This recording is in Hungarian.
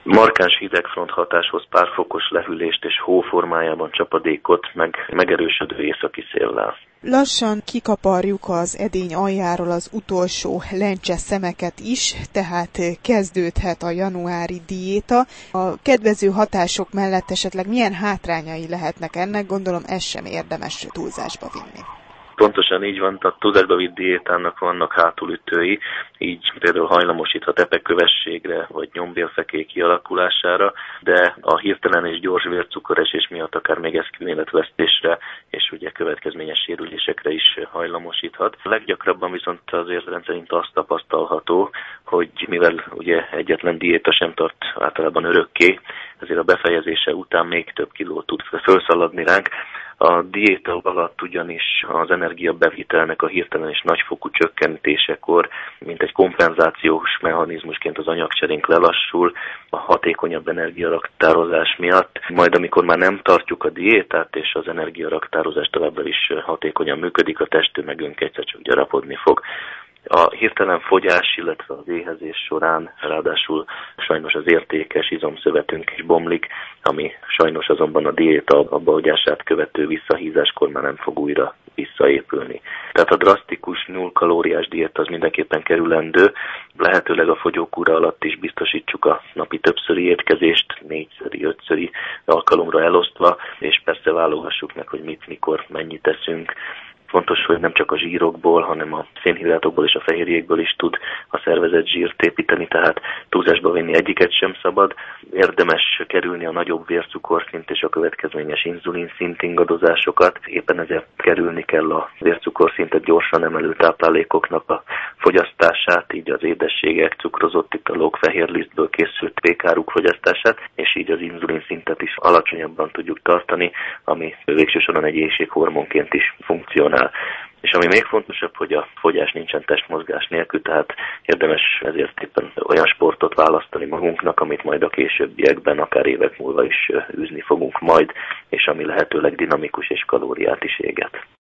Markáns hidegfront hatáshoz párfokos lehűlést és hó formájában csapadékot, meg megerősödő északi széllel. Lassan kikaparjuk az edény aljáról az utolsó lencse szemeket is, tehát kezdődhet a januári diéta. A kedvező hatások mellett esetleg milyen hátrányai lehetnek ennek, gondolom ez sem érdemes túlzásba vinni. Pontosan így van, a túlzásba vitt diétának vannak hátulütői, így például hajlamosíthat epekövességre vagy nyombélfekély kialakulására, de a hirtelen és gyors vércukoresés miatt akár még eszküléletvesztésre és ugye következményes sérülésekre is hajlamosíthat. A leggyakrabban viszont azért rendszerint azt tapasztalható, hogy mivel ugye egyetlen diéta sem tart általában örökké, ezért a befejezése után még több kilót tud felszaladni ránk. A diéta alatt ugyanis az energiabevitelnek a hirtelen és nagyfokú csökkentésekor, mint egy kompenzációs mechanizmusként az anyagcserénk lelassul a hatékonyabb energiaraktározás miatt, majd amikor már nem tartjuk a diétát és az energiaraktározás továbbra is hatékonyan működik, a testünk meg egyszer csak gyarapodni fog. A hirtelen fogyás, illetve az éhezés során ráadásul sajnos az értékes izomszövetünk is bomlik, ami sajnos azonban a diéta abbahagyását követő visszahízáskor már nem fog újra visszaépülni. Tehát a drasztikus, nullkalóriás diéta az mindenképpen kerülendő, lehetőleg a fogyókúra alatt is biztosítsuk a napi többszöri étkezést, 4-szöri, 5-szöri alkalomra elosztva, és persze válogassuk meg, hogy mit, mikor, mennyit teszünk. Fontos, hogy nem csak a zsírokból, hanem a szénhidrátokból és a fehérjékből is tud a szervezet zsírt építeni, tehát túlzásba venni egyiket sem szabad. Érdemes kerülni a nagyobb vércukorszint és a következményes inzulinszint ingadozásokat. Éppen ezért kerülni kell a vércukorszintet gyorsan emelő táplálékoknak a fogyasztását, így az édességek, cukrozott italok, fehérlisztből készült pékáruk fogyasztását, és így az inzulinszintet is alacsonyabban tudjuk tartani, ami végső soron egy éhséghormonként is funkcionál. És ami még fontosabb, hogy a fogyás nincsen testmozgás nélkül, tehát érdemes ezért éppen olyan sportot választani magunknak, amit majd a későbbiekben, akár évek múlva is űzni fogunk majd, és ami lehetőleg dinamikus és kalóriát is éget.